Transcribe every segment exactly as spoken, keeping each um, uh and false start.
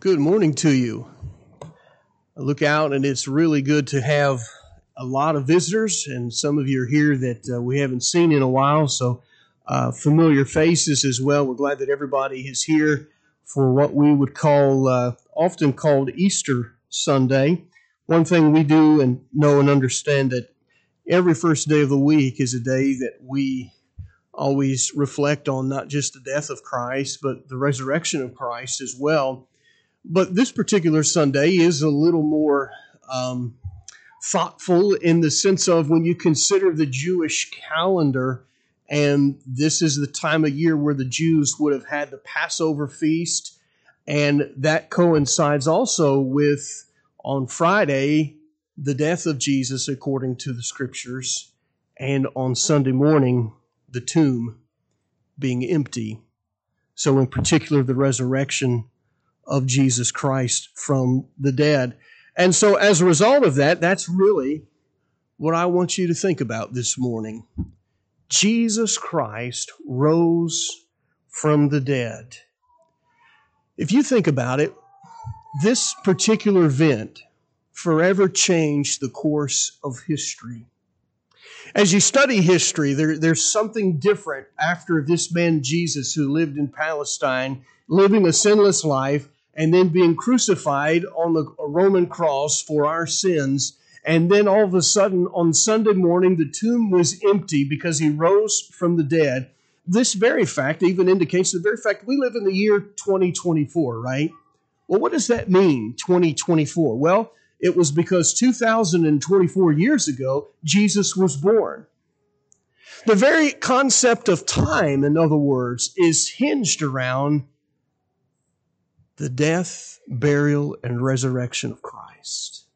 Good morning to you. I look out and it's really good to have a lot of visitors, and some of you are here that uh, we haven't seen in a while, so uh, familiar faces as well. We're glad that everybody is here for what we would call, uh, often called Easter Sunday. One thing we do and know and understand that every first day of the week is a day that we always reflect on not just the death of Christ, but the resurrection of Christ as well. But this particular Sunday is a little more um, thoughtful in the sense of when you consider the Jewish calendar, and this is the time of year where the Jews would have had the Passover feast, and that coincides also with, on Friday, the death of Jesus according to the Scriptures, and on Sunday morning, the tomb being empty. So in particular, the resurrection of Jesus Christ from the dead. And so as a result of that, that's really what I want you to think about this morning. Jesus Christ rose from the dead. If you think about it, this particular event forever changed the course of history. As you study history, there, there's something different after this man Jesus who lived in Palestine, living a sinless life, and then being crucified on the Roman cross for our sins. And then all of a sudden, on Sunday morning, the tomb was empty because he rose from the dead. This very fact even indicates the very fact we live in the year twenty twenty-four, right? Well, what does that mean, twenty twenty-four? Well, it was because two thousand twenty-four years ago, Jesus was born. The very concept of time, in other words, is hinged around the death, burial, and resurrection of Christ.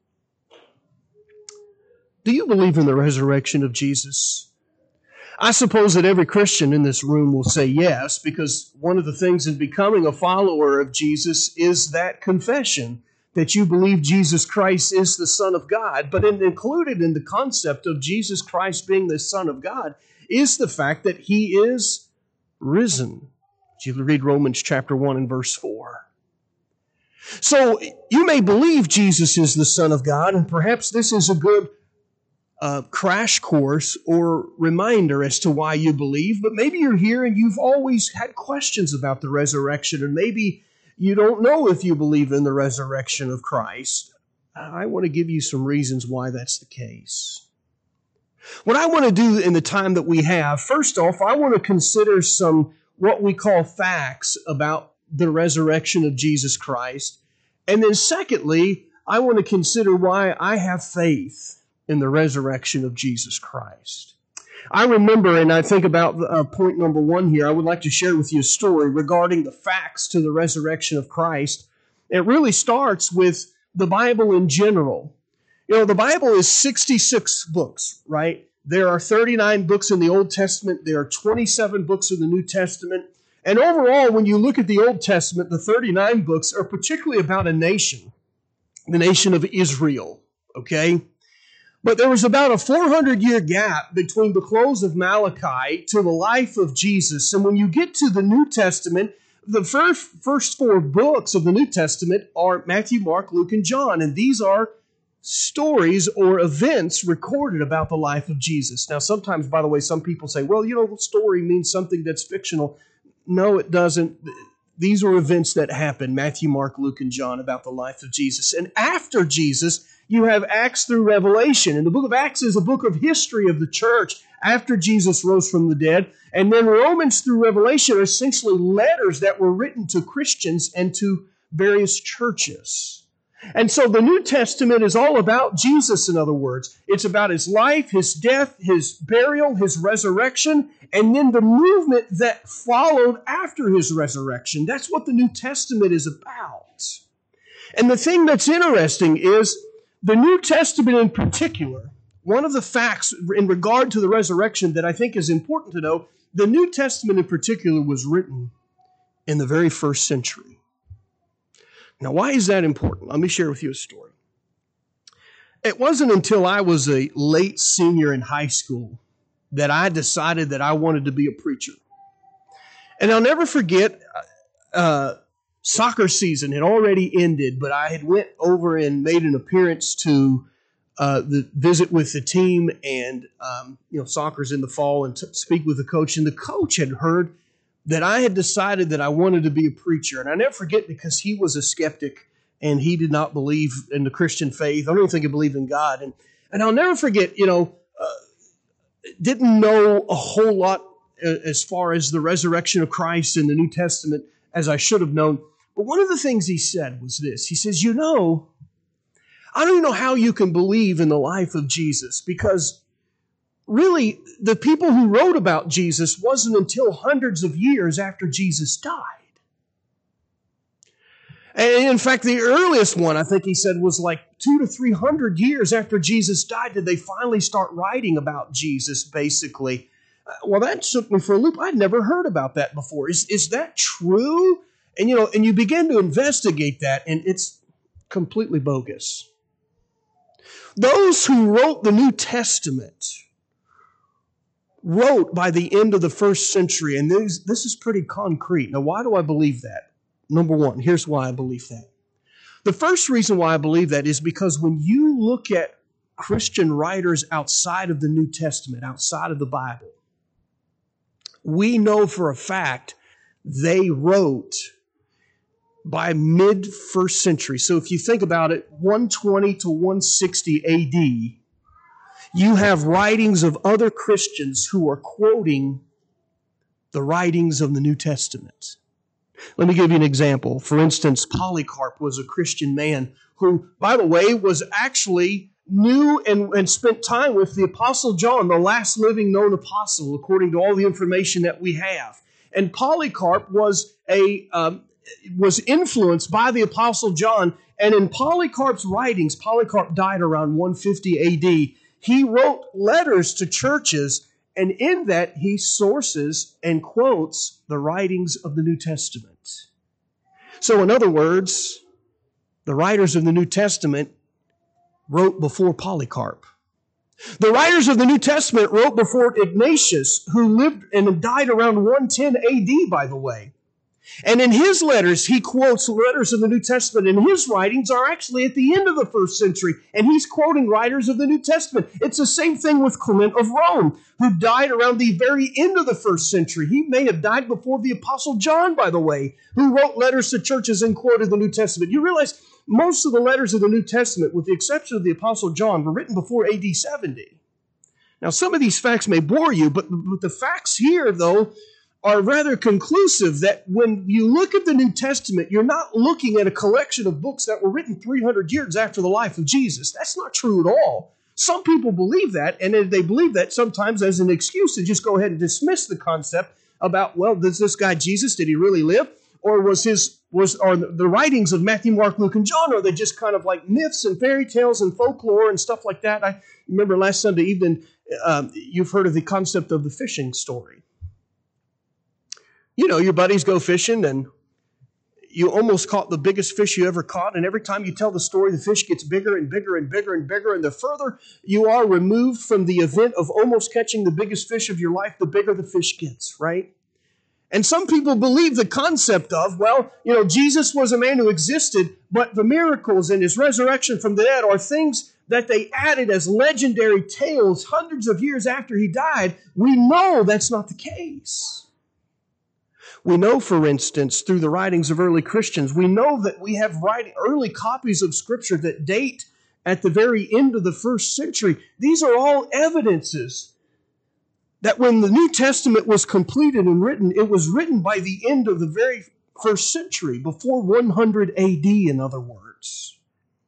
Do you believe in the resurrection of Jesus? I suppose that every Christian in this room will say yes, because one of the things in becoming a follower of Jesus is that confession that you believe Jesus Christ is the Son of God. But in, included in the concept of Jesus Christ being the Son of God is the fact that He is risen. You read Romans chapter one and verse four. So you may believe Jesus is the Son of God, and perhaps this is a good uh, crash course or reminder as to why you believe, but maybe you're here and you've always had questions about the resurrection, and maybe you don't know if you believe in the resurrection of Christ. I want to give you some reasons why that's the case. What I want to do in the time that we have, first off, I want to consider some what we call facts about the resurrection of Jesus Christ. And then secondly, I want to consider why I have faith in the resurrection of Jesus Christ. I remember, and I think about uh, point number one here, I would like to share with you a story regarding the facts to the resurrection of Christ. It really starts with the Bible in general. You know, the Bible is sixty-six books, right? There are thirty-nine books in the Old Testament. There are twenty-seven books in the New Testament. And overall, when you look at the Old Testament, the thirty-nine books are particularly about a nation, the nation of Israel, okay? But there was about a four hundred year gap between the close of Malachi to the life of Jesus. And when you get to the New Testament, the first, first four books of the New Testament are Matthew, Mark, Luke, and John. And these are stories or events recorded about the life of Jesus. Now, sometimes, by the way, some people say, well, you know, the story means something that's fictional. No, it doesn't. These are events that happened, Matthew, Mark, Luke, and John, about the life of Jesus. And after Jesus, you have Acts through Revelation. And the book of Acts is a book of history of the church after Jesus rose from the dead. And then Romans through Revelation are essentially letters that were written to Christians and to various churches. And so the New Testament is all about Jesus, in other words. It's about His life, His death, His burial, His resurrection, and then the movement that followed after His resurrection. That's what the New Testament is about. And the thing that's interesting is the New Testament in particular, one of the facts in regard to the resurrection that I think is important to know, the New Testament in particular was written in the very first century. Now, why is that important? Let me share with you a story. It wasn't until I was a late senior in high school that I decided that I wanted to be a preacher. And I'll never forget, uh, soccer season had already ended, but I had went over and made an appearance to uh, the visit with the team, and um, you know, soccer's in the fall, and to speak with the coach. And the coach had heard that I had decided that I wanted to be a preacher, and I never forget because he was a skeptic and he did not believe in the Christian faith. I don't even think he believed in God, and and I'll never forget. You know, uh, didn't know a whole lot as far as the resurrection of Christ in the New Testament as I should have known. But one of the things he said was this. He says, you know, I don't even know how you can believe in the life of Jesus, because really the people who wrote about Jesus wasn't until hundreds of years after Jesus died. And in fact, the earliest one, I think he said, was like two to three hundred years after Jesus died did they finally start writing about Jesus, basically. Well, that took me for a loop. I'd never heard about that before. Is, is that true? And, you know, and you begin to investigate that, and it's completely bogus. Those who wrote the New Testament wrote by the end of the first century, and this, this is pretty concrete. Now, why do I believe that? Number one, here's why I believe that. The first reason why I believe that is because when you look at Christian writers outside of the New Testament, outside of the Bible, we know for a fact they wrote by mid-first century. So if you think about it, one twenty to one sixty A D, you have writings of other Christians who are quoting the writings of the New Testament. Let me give you an example. For instance, Polycarp was a Christian man who, by the way, was actually knew and, and spent time with the Apostle John, the last living known apostle, according to all the information that we have. And Polycarp was a um, was influenced by the Apostle John, and in Polycarp's writings, Polycarp died around one fifty A D, he wrote letters to churches, and in that he sources and quotes the writings of the New Testament. So in other words, the writers of the New Testament wrote before Polycarp. The writers of the New Testament wrote before Ignatius, who lived and died around one ten A D, by the way. And in his letters, he quotes letters of the New Testament, and his writings are actually at the end of the first century, and he's quoting writers of the New Testament. It's the same thing with Clement of Rome, who died around the very end of the first century. He may have died before the Apostle John, by the way, who wrote letters to churches and quoted the New Testament. You realize most of the letters of the New Testament, with the exception of the Apostle John, were written before A D seventy. Now, some of these facts may bore you, but, but the facts here, though, are rather conclusive that when you look at the New Testament, you're not looking at a collection of books that were written three hundred years after the life of Jesus. That's not true at all. Some people believe that, and if they believe that, sometimes as an excuse to just go ahead and dismiss the concept about, well, does this guy Jesus, did he really live? Or was his was are the writings of Matthew, Mark, Luke, and John, are they just kind of like myths and fairy tales and folklore and stuff like that? I remember last Sunday evening, um, you've heard of the concept of the fishing story. You know, your buddies go fishing and you almost caught the biggest fish you ever caught. And every time you tell the story, the fish gets bigger and bigger and bigger and bigger. And the further you are removed from the event of almost catching the biggest fish of your life, the bigger the fish gets, right? And some people believe the concept of, well, you know, Jesus was a man who existed, but the miracles and his resurrection from the dead are things that they added as legendary tales hundreds of years after he died. We know that's not the case. We know, for instance, through the writings of early Christians, we know that we have writing, early copies of Scripture that date at the very end of the first century. These are all evidences that when the New Testament was completed and written, it was written by the end of the very first century, before one hundred A D, in other words.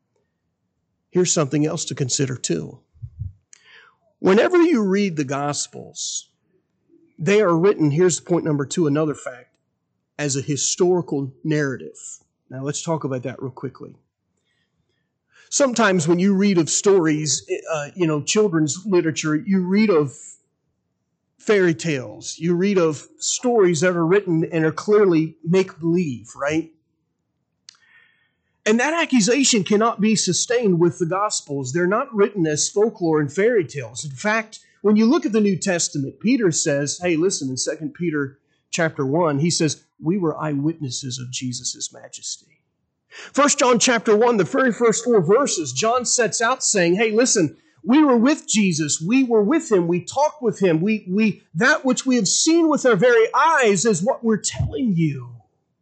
Here's something else to consider, too. Whenever you read the Gospels, they are written, here's point number two, another fact, as a historical narrative. Now let's talk about that real quickly. Sometimes when you read of stories, uh, you know, children's literature, you read of fairy tales. You read of stories that are written and are clearly make-believe, right? And that accusation cannot be sustained with the Gospels. They're not written as folklore and fairy tales. In fact, when you look at the New Testament, Peter says, hey, listen, in Second Peter chapter one, he says, we were eyewitnesses of Jesus' majesty. First John chapter one, the very first four verses, John sets out saying, hey, listen, we were with Jesus. We were with him. We talked with him. We, we, that which we have seen with our very eyes is what we're telling you.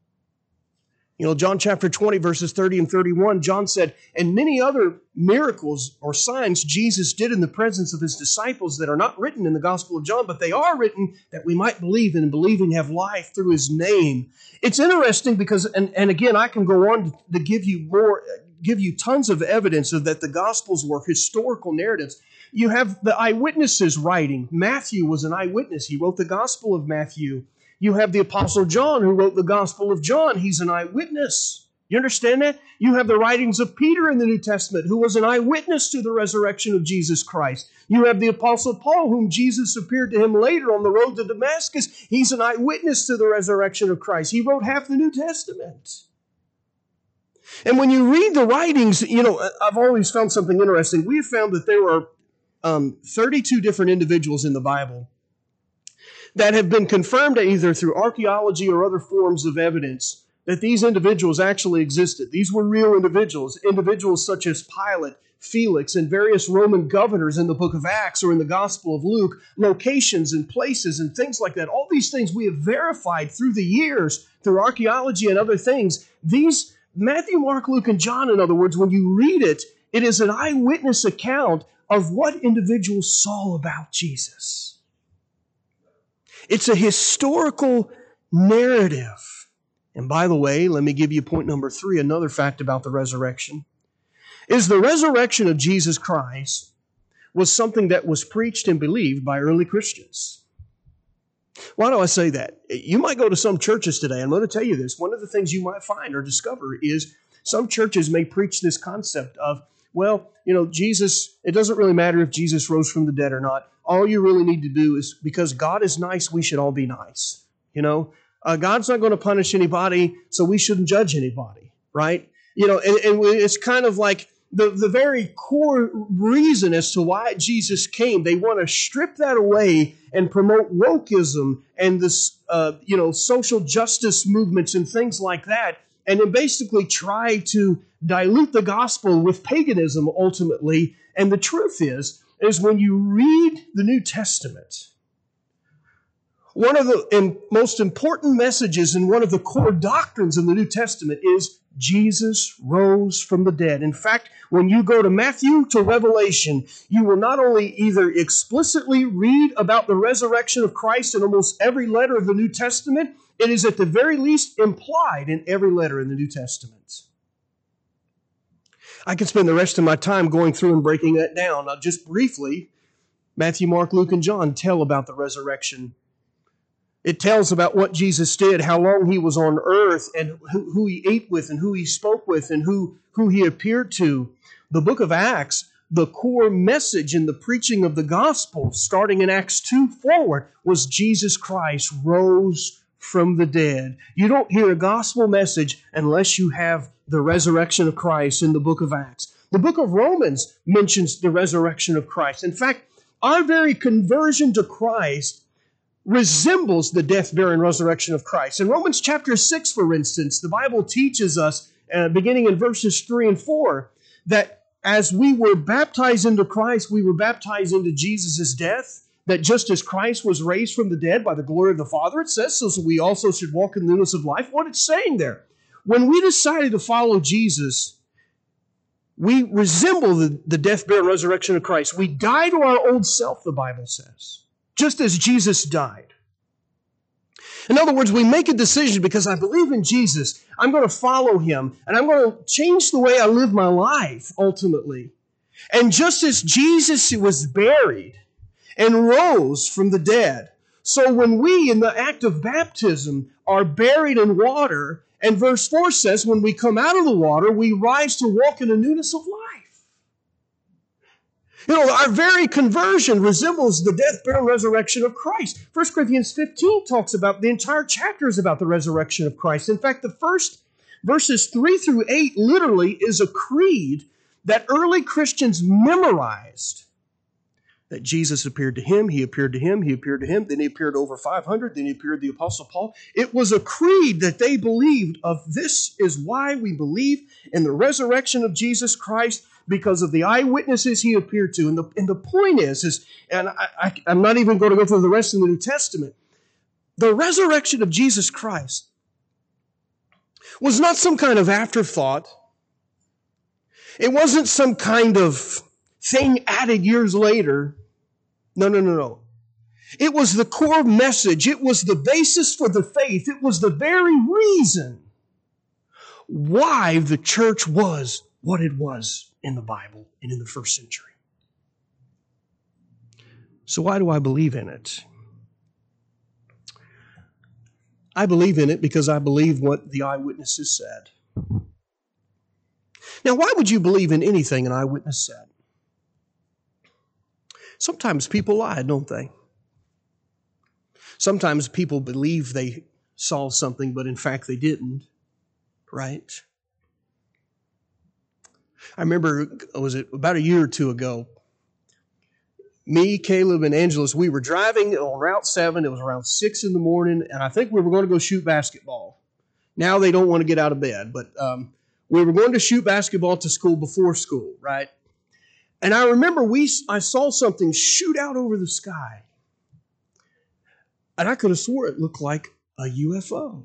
You know, John chapter twenty, verses thirty and thirty-one, John said, and many other miracles or signs Jesus did in the presence of his disciples that are not written in the Gospel of John, but they are written that we might believe, and believing have life through his name. It's interesting because, and, and again, I can go on to give you more, give you tons of evidence of that the Gospels were historical narratives. You have the eyewitnesses writing. Matthew was an eyewitness. He wrote the Gospel of Matthew. You have the Apostle John who wrote the Gospel of John. He's an eyewitness. You understand that? You have the writings of Peter in the New Testament, who was an eyewitness to the resurrection of Jesus Christ. You have the Apostle Paul, whom Jesus appeared to him later on the road to Damascus. He's an eyewitness to the resurrection of Christ. He wrote half the New Testament. And when you read the writings, you know, I've always found something interesting. We have found that there are um, thirty-two different individuals in the Bible that have been confirmed either through archaeology or other forms of evidence that these individuals actually existed. These were real individuals, individuals such as Pilate, Felix, and various Roman governors in the book of Acts or in the Gospel of Luke, locations and places and things like that. All these things we have verified through the years, through archaeology and other things. These, Matthew, Mark, Luke, and John, in other words, when you read it, it is an eyewitness account of what individuals saw about Jesus. It's a historical narrative. And by the way, let me give you point number three, another fact about the resurrection, is the resurrection of Jesus Christ was something that was preached and believed by early Christians. Why do I say that? You might go to some churches today, and I'm going to tell you this. One of the things you might find or discover is some churches may preach this concept of, well, you know, Jesus, it doesn't really matter if Jesus rose from the dead or not. All you really need to do is, because God is nice, we should all be nice. You know, uh, God's not going to punish anybody, so we shouldn't judge anybody, right? You know, and, and it's kind of like the, the very core reason as to why Jesus came. They want to strip that away and promote wokeism and this, uh, you know, social justice movements and things like that, and then basically try to dilute the gospel with paganism ultimately. And the truth is, is when you read the New Testament, one of the most important messages and one of the core doctrines in the New Testament is Jesus rose from the dead. In fact, when you go to Matthew to Revelation, you will not only either explicitly read about the resurrection of Christ in almost every letter of the New Testament, it is at the very least implied in every letter in the New Testament. I could spend the rest of my time going through and breaking that down. Now, just briefly, Matthew, Mark, Luke, and John tell about the resurrection. It tells about what Jesus did, how long he was on earth, and who, who he ate with, and who he spoke with, and who, who he appeared to. The book of Acts, the core message in the preaching of the gospel, starting in Acts two forward, was Jesus Christ rose from the dead. You don't hear a gospel message unless you have the resurrection of Christ in the book of Acts. The book of Romans mentions the resurrection of Christ. In fact, our very conversion to Christ resembles the death, burial, and resurrection of Christ. In Romans chapter six, for instance, the Bible teaches us, uh, beginning in verses three and four, that as we were baptized into Christ, we were baptized into Jesus' death, that just as Christ was raised from the dead by the glory of the Father, it says, so we also should walk in the newness of life. What it's saying there, when we decided to follow Jesus, we resemble the, the death, burial, and resurrection of Christ. We die to our old self, the Bible says, just as Jesus died. In other words, we make a decision because I believe in Jesus. I'm going to follow him, and I'm going to change the way I live my life, ultimately. And just as Jesus was buried and rose from the dead, so when we, in the act of baptism, are buried in water, and verse four says, when we come out of the water, we rise to walk in a newness of life. You know, our very conversion resembles the death, burial, and resurrection of Christ. First Corinthians fifteen talks about, the entire chapter is about the resurrection of Christ. In fact, the first verses three through eight literally is a creed that early Christians memorized that Jesus appeared to him, he appeared to him, he appeared to him, then he appeared to over five hundred, then he appeared to the Apostle Paul. It was a creed that they believed of. This is why we believe in the resurrection of Jesus Christ, because of the eyewitnesses he appeared to. And the, and the point is, is and I, I, I'm not even going to go through the rest of the New Testament, the resurrection of Jesus Christ was not some kind of afterthought. It wasn't some kind of thing added years later. No, no, no, no. It was the core message. It was the basis for the faith. It was the very reason why the church was what it was in the Bible and in the first century. So why do I believe in it? I believe in it because I believe what the eyewitnesses said. Now, why would you believe in anything an eyewitness said? Sometimes people lie, don't they? Sometimes people believe they saw something, but in fact they didn't, right? I remember, was it about a year or two ago, me, Caleb, and Angelus, we were driving on Route seven. It was around six in the morning, and I think we were going to go shoot basketball. Now they don't want to get out of bed, but um, we were going to shoot basketball to school before school, right? And I remember we I saw something shoot out over the sky. And I could have swore it looked like a U F O.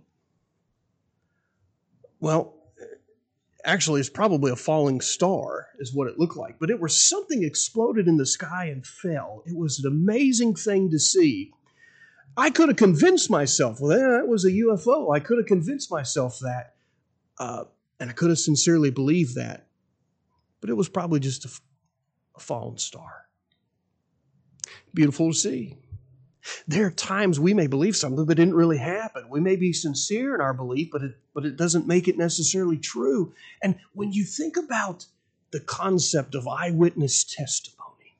Well, actually, it's probably a falling star is what it looked like. But it was something exploded in the sky and fell. It was an amazing thing to see. I could have convinced myself, well, that was a U F O. I could have convinced myself that. Uh, and I could have sincerely believed that. But it was probably just a A fallen star. Beautiful to see. There are times we may believe something that didn't really happen. We may be sincere in our belief, but it, but it doesn't make it necessarily true. And when you think about the concept of eyewitness testimony,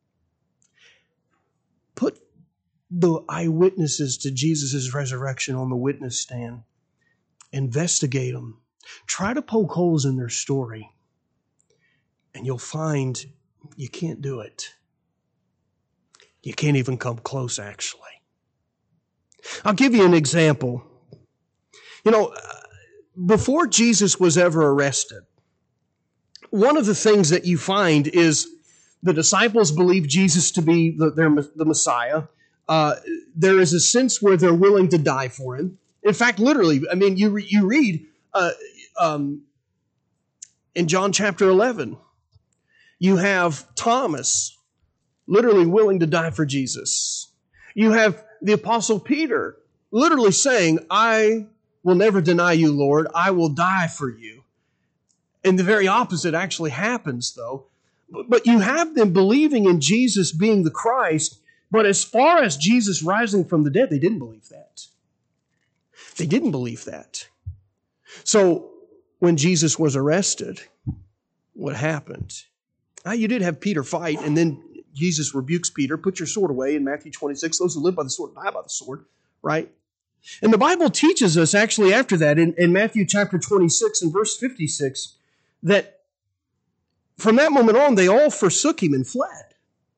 put the eyewitnesses to Jesus' resurrection on the witness stand. Investigate them. Try to poke holes in their story. And you'll find you can't do it. You can't even come close, actually. I'll give you an example. You know, before Jesus was ever arrested, one of the things that you find is the disciples believe Jesus to be the, their, the Messiah. Uh, there is a sense where they're willing to die for him. In fact, literally, I mean, you, you read uh, um, in John chapter eleven, you have Thomas literally willing to die for Jesus. You have the Apostle Peter literally saying, I will never deny you, Lord. I will die for you. And the very opposite actually happens, though. But you have them believing in Jesus being the Christ, but as far as Jesus rising from the dead, they didn't believe that. They didn't believe that. So when Jesus was arrested, what happened? Now, you did have Peter fight, and then Jesus rebukes Peter, put your sword away in Matthew twenty-six. Those who live by the sword die by the sword, right? And the Bible teaches us actually after that in, in Matthew chapter twenty-six and verse fifty-six that from that moment on, they all forsook him and fled.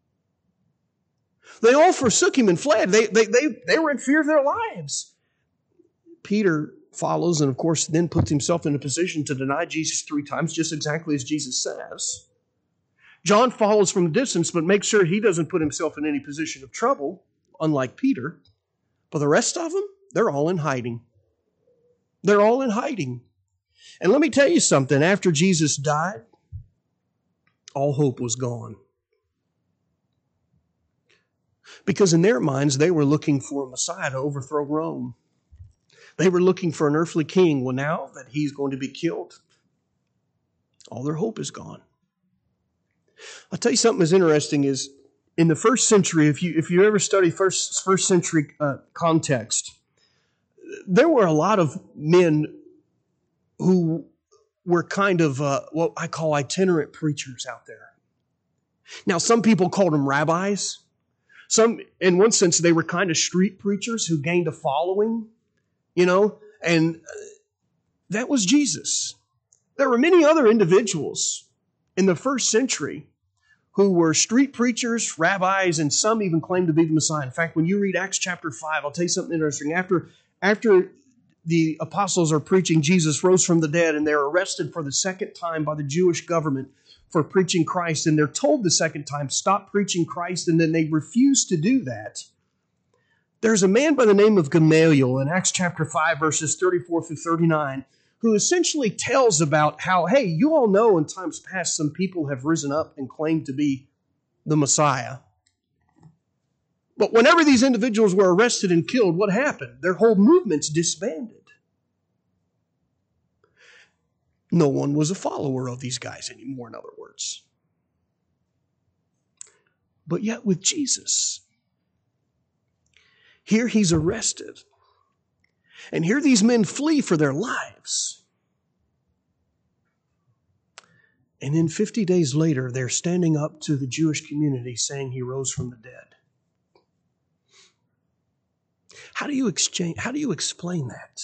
They all forsook him and fled. They, they, they, they were in fear of their lives. Peter follows and, of course, then puts himself in a position to deny Jesus three times, just exactly as Jesus says. John follows from a distance, but makes sure he doesn't put himself in any position of trouble, unlike Peter. But the rest of them, they're all in hiding. They're all in hiding. And let me tell you something. After Jesus died, all hope was gone. Because in their minds, they were looking for a Messiah to overthrow Rome. They were looking for an earthly king. Well, now that he's going to be killed, all their hope is gone. I'll tell you something that's interesting is in the first century, if you if you ever study first first century uh, context, there were a lot of men who were kind of uh, what I call itinerant preachers out there. Now, some people called them rabbis. Some, in one sense, they were kind of street preachers who gained a following, you know, and that was Jesus. There were many other individuals in the first century who were street preachers, rabbis, and some even claimed to be the Messiah. In fact, when you read Acts chapter five, I'll tell you something interesting. After, after the apostles are preaching Jesus rose from the dead, and they're arrested for the second time by the Jewish government for preaching Christ, and they're told the second time, stop preaching Christ, and then they refuse to do that. There's a man by the name of Gamaliel in Acts chapter five, verses thirty-four through thirty-nine, who essentially tells about how, hey, you all know in times past some people have risen up and claimed to be the Messiah. But whenever these individuals were arrested and killed, what happened? Their whole movements disbanded. No one was a follower of these guys anymore, in other words. But yet with Jesus, here he's arrested. And here these men flee for their lives. And then fifty days later, they're standing up to the Jewish community saying he rose from the dead. How do you exchange, how do you explain that?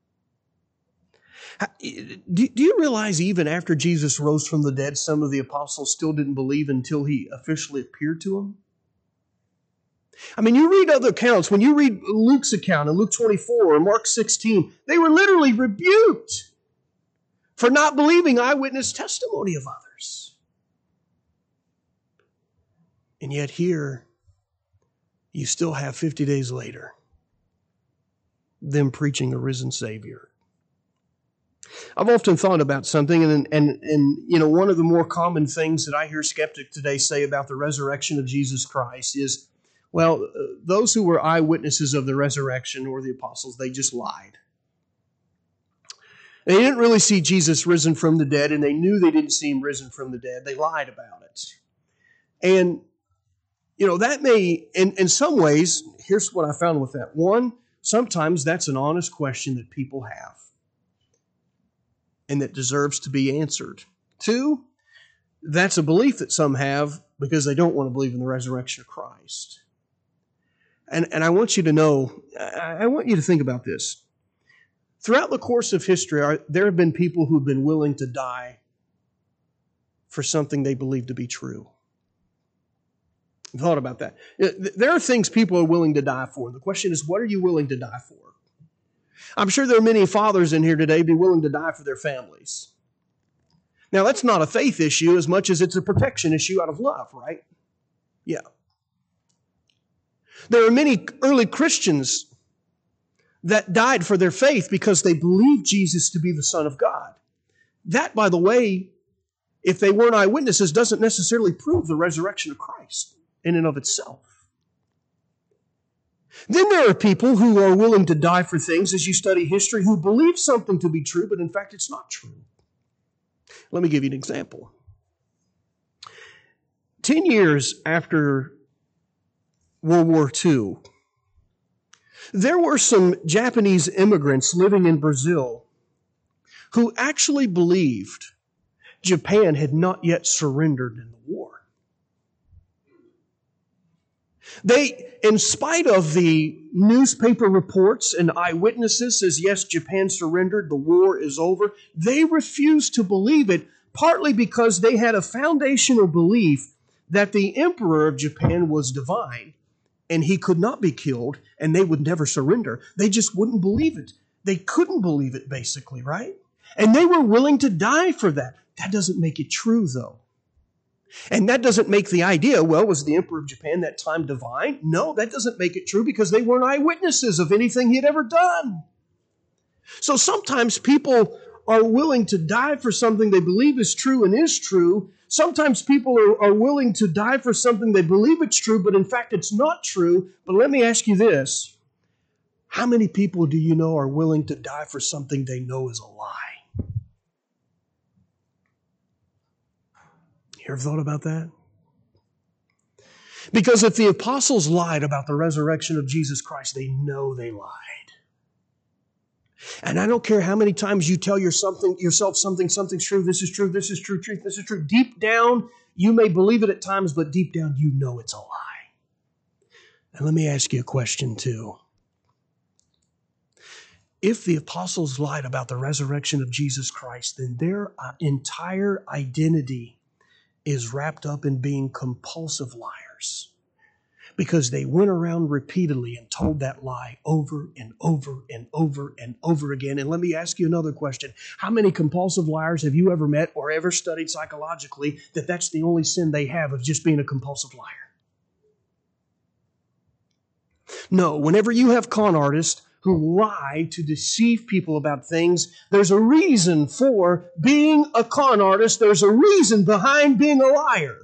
How, do, do you realize even after Jesus rose from the dead, some of the apostles still didn't believe until he officially appeared to them? I mean, you read other accounts. When you read Luke's account in Luke twenty-four or Mark sixteen, they were literally rebuked for not believing eyewitness testimony of others. And yet here, you still have fifty days later, them preaching a risen Savior. I've often thought about something, and, and, and you know, one of the more common things that I hear skeptics today say about the resurrection of Jesus Christ is, well, uh, those who were eyewitnesses of the resurrection, or the apostles, they just lied. They didn't really see Jesus risen from the dead, and they knew they didn't see him risen from the dead. They lied about it. And, you know, that may, in, in some ways, here's what I found with that. One, sometimes that's an honest question that people have and that deserves to be answered. Two, that's a belief that some have because they don't want to believe in the resurrection of Christ. And, and I want you to know, I, I want you to think about this. Throughout the course of history, are, there have been people who have been willing to die for something they believe to be true. I've thought about that. There are things people are willing to die for. The question is, what are you willing to die for? I'm sure there are many fathers in here today who be willing to die for their families. Now, that's not a faith issue as much as it's a protection issue out of love, right? Yeah. There are many early Christians that died for their faith because they believed Jesus to be the Son of God. That, by the way, if they weren't eyewitnesses, doesn't necessarily prove the resurrection of Christ in and of itself. Then there are people who are willing to die for things, as you study history, who believe something to be true, but in fact it's not true. Let me give you an example. Ten years after World War Two, there were some Japanese immigrants living in Brazil who actually believed Japan had not yet surrendered in the war. They, in spite of the newspaper reports and eyewitnesses says, yes, Japan surrendered, the war is over, they refused to believe it, partly because they had a foundational belief that the emperor of Japan was divine and he could not be killed and they would never surrender. They just wouldn't believe it. They couldn't believe it, basically, right? And they were willing to die for that. That doesn't make it true, though. And that doesn't make the idea, well, was the emperor of Japan that time divine? No, that doesn't make it true because they weren't eyewitnesses of anything he had ever done. So sometimes people are willing to die for something they believe is true and is true. Sometimes people are, are willing to die for something they believe it's true, but in fact it's not true. But let me ask you this. How many people do you know are willing to die for something they know is a lie? You ever thought about that? Because if the apostles lied about the resurrection of Jesus Christ, they know they lied. And I don't care how many times you tell your something, yourself something, something's true, this is true, this is true, truth, this is true. Deep down, you may believe it at times, but deep down, you know it's a lie. And let me ask you a question too. If the apostles lied about the resurrection of Jesus Christ, then their entire identity is wrapped up in being compulsive liars, because they went around repeatedly and told that lie over and over and over and over again. And let me ask you another question. How many compulsive liars have you ever met or ever studied psychologically that that's the only sin they have, of just being a compulsive liar? No, whenever you have con artists who lie to deceive people about things, there's a reason for being a con artist. There's a reason behind being a liar.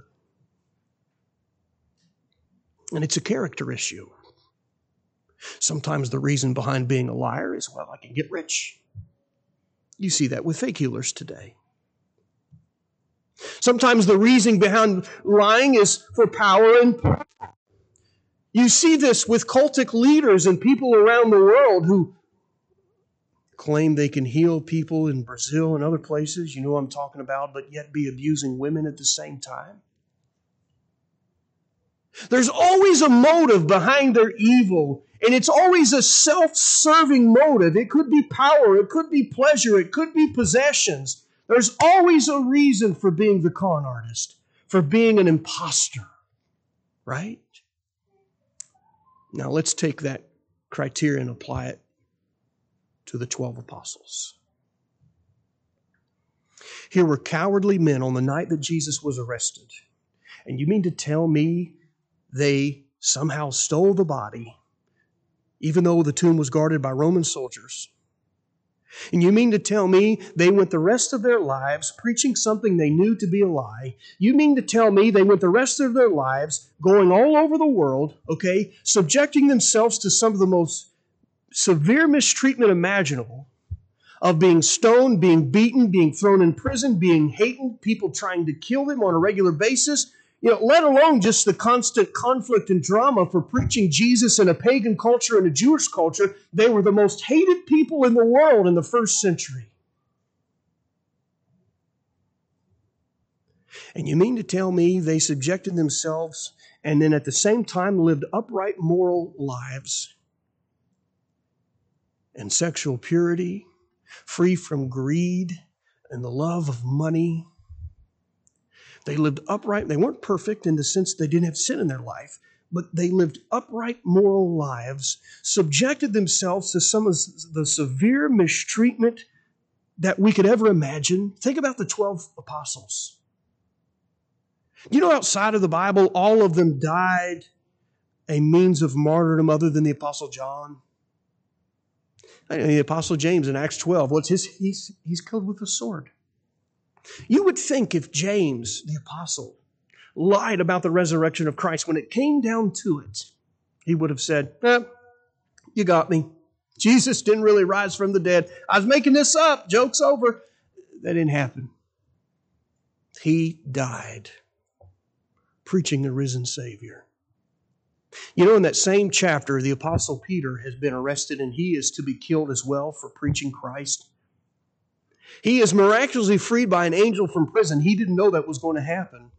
And it's a character issue. Sometimes the reason behind being a liar is, well, I can get rich. You see that with fake healers today. Sometimes the reason behind lying is for power and profit. You see this with cultic leaders and people around the world who claim they can heal people in Brazil and other places, you know what I'm talking about, but yet be abusing women at the same time. There's always a motive behind their evil, and it's always a self-serving motive. It could be power, it could be pleasure, it could be possessions. There's always a reason for being the con artist, for being an imposter, right? Now let's take that criteria and apply it to the twelve apostles. Here were cowardly men on the night that Jesus was arrested. And you mean to tell me they somehow stole the body, even though the tomb was guarded by Roman soldiers? And you mean to tell me they went the rest of their lives preaching something they knew to be a lie? You mean to tell me they went the rest of their lives going all over the world, okay, subjecting themselves to some of the most severe mistreatment imaginable, of being stoned, being beaten, being thrown in prison, being hated, people trying to kill them on a regular basis, you know, let alone just the constant conflict and drama for preaching Jesus in a pagan culture and a Jewish culture? They were the most hated people in the world in the first century. And you mean to tell me they subjected themselves and then at the same time lived upright moral lives and sexual purity, free from greed and the love of money? They lived upright. They weren't perfect in the sense they didn't have sin in their life, but they lived upright moral lives, subjected themselves to some of the severe mistreatment that we could ever imagine. Think about the twelve apostles. You know, outside of the Bible, all of them died a means of martyrdom other than the Apostle John. The Apostle James in Acts twelve, what's his? He's, he's killed with a sword. You would think if James, the apostle, lied about the resurrection of Christ, when it came down to it, he would have said, eh, you got me. Jesus didn't really rise from the dead. I was making this up. Joke's over. That didn't happen. He died preaching the risen Savior. You know, in that same chapter, the Apostle Peter has been arrested and he is to be killed as well for preaching Christ. He is miraculously freed by an angel from prison. He didn't know that was going to happen.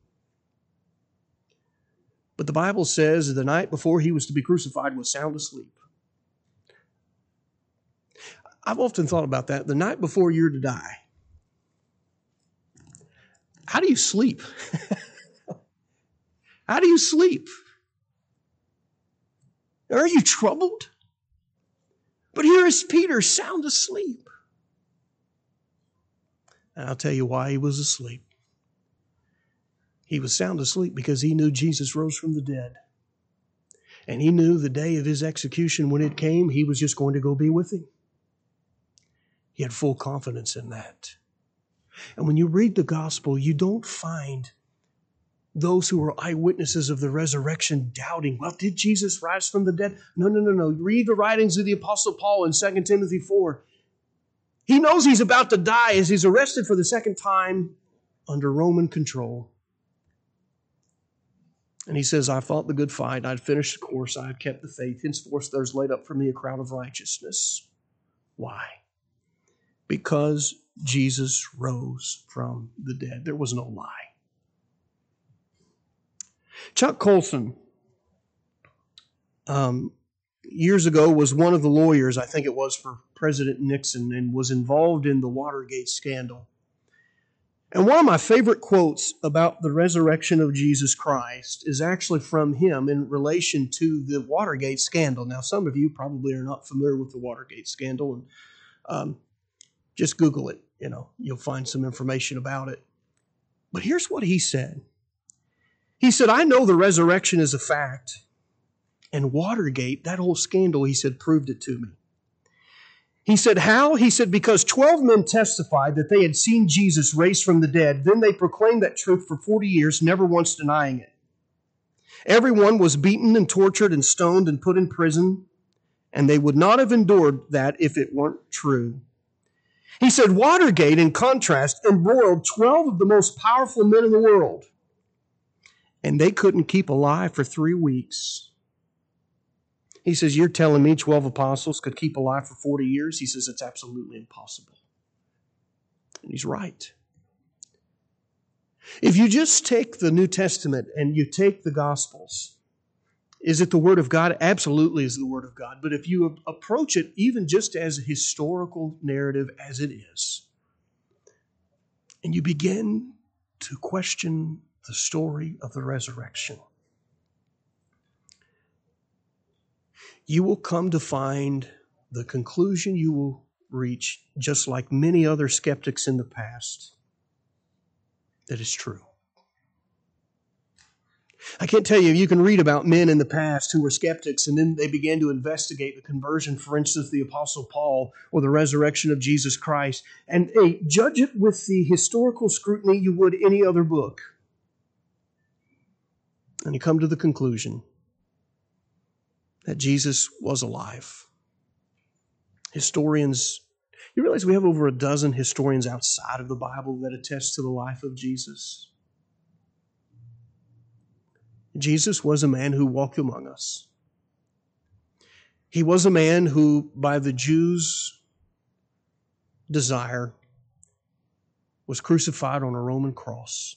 But the Bible says the night before he was to be crucified was sound asleep. I've often thought about that. The night before you're to die, how do you sleep? How do you sleep? Are you troubled? But here is Peter sound asleep. And I'll tell you why he was asleep. He was sound asleep because he knew Jesus rose from the dead. And he knew the day of his execution, when it came, he was just going to go be with him. He had full confidence in that. And when you read the gospel, you don't find those who were eyewitnesses of the resurrection doubting, well, did Jesus rise from the dead? No, no, no, no. Read the writings of the Apostle Paul in Second Timothy four. He knows he's about to die as he's arrested for the second time under Roman control. And he says, I fought the good fight. I'd finished the course. I have kept the faith. Henceforth there's laid up for me a crown of righteousness. Why? Because Jesus rose from the dead. There was no lie. Chuck Colson, um, years ago, was one of the lawyers, I think it was, for President Nixon, and was involved in the Watergate scandal. And one of my favorite quotes about the resurrection of Jesus Christ is actually from him in relation to the Watergate scandal. Now, some of you probably are not familiar with the Watergate scandal, and um, just Google it. You know, you'll find some information about it. But here's what he said. He said, I know the resurrection is a fact, and Watergate, that whole scandal, he said, proved it to me. He said, how? He said, because twelve men testified that they had seen Jesus raised from the dead. Then they proclaimed that truth for forty years, never once denying it. Everyone was beaten and tortured and stoned and put in prison, and they would not have endured that if it weren't true. He said, Watergate, in contrast, embroiled twelve of the most powerful men in the world, and they couldn't keep alive for three weeks. He says, you're telling me twelve apostles could keep alive for forty years? He says, it's absolutely impossible. And he's right. If you just take the New Testament and you take the Gospels, is it the Word of God? Absolutely is the Word of God. But if you approach it even just as a historical narrative as it is, and you begin to question the story of the resurrection, you will come to find the conclusion you will reach, just like many other skeptics in the past, that is true. I can't tell you, you can read about men in the past who were skeptics and then they began to investigate the conversion, for instance, the Apostle Paul or the resurrection of Jesus Christ, and hey, judge it with the historical scrutiny you would any other book. And you come to the conclusion that Jesus was alive. Historians, you realize we have over a dozen historians outside of the Bible that attest to the life of Jesus. Jesus was a man who walked among us. He was a man who, by the Jews' desire, was crucified on a Roman cross.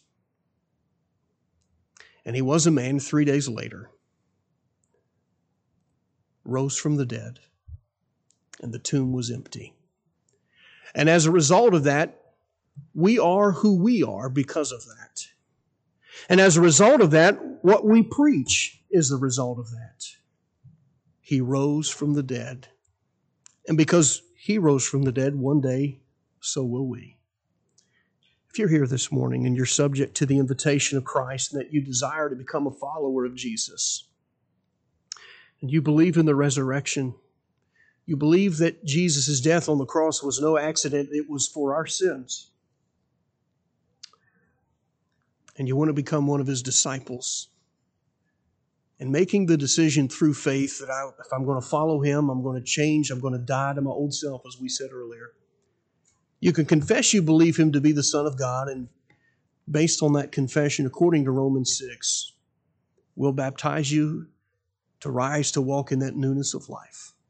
And he was a man three days later rose from the dead, and the tomb was empty. And as a result of that, we are who we are because of that. And as a result of that, what we preach is the result of that. He rose from the dead. And because he rose from the dead, one day, so will we. If you're here this morning and you're subject to the invitation of Christ and that you desire to become a follower of Jesus, and you believe in the resurrection, you believe that Jesus' death on the cross was no accident, it was for our sins, and you want to become one of his disciples, and making the decision through faith that I, if I'm going to follow him, I'm going to change, I'm going to die to my old self, as we said earlier. You can confess you believe him to be the Son of God, and based on that confession, according to Romans six, we'll baptize you to rise to walk in that newness of life.